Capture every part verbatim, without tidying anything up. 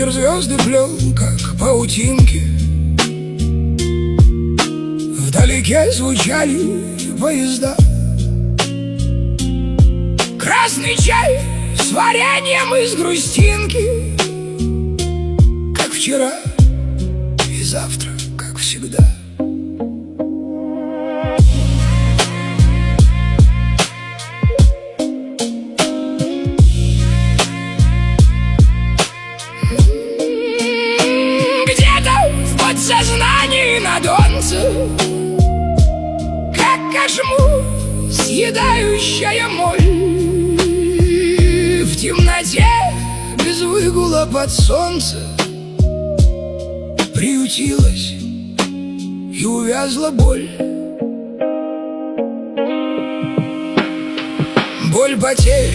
вечер звезды плел, как паутинки. Вдалеке звучали поезда. Красный чай с вареньем из грустинки, как вчера и завтра, как всегда. Сознание на донце, как кошму съедающая моль. В темноте без выгула под солнце приютилась и увязла боль. Боль потерь,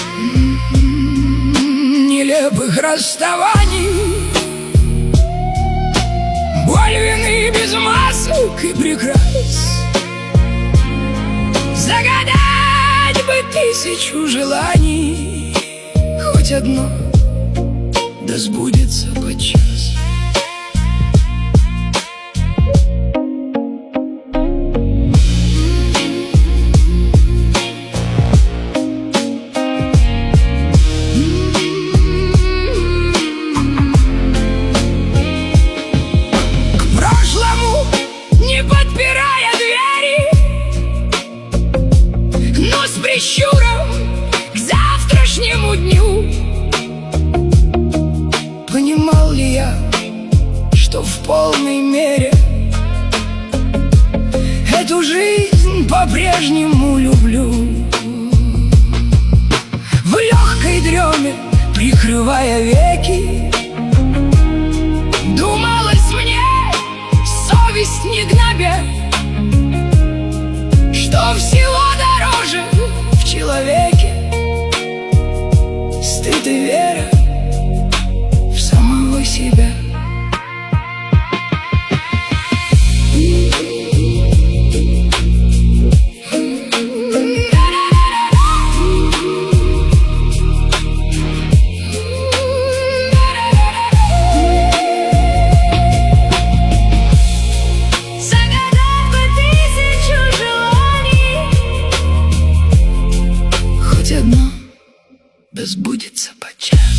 нелепых расставаний, боль вины без масок и прикрас. Загадать бы тысячу желаний, хоть одно да сбудется подчас. Прищуром к завтрашнему дню. Понимал ли я, что в полной мере эту жизнь по-прежнему люблю? В легкой дреме, прикрывая веки, думалось мне, совесть не гнобя, что всего дороже в человеке стыд и вера в самого себя. Да сбудется подчас.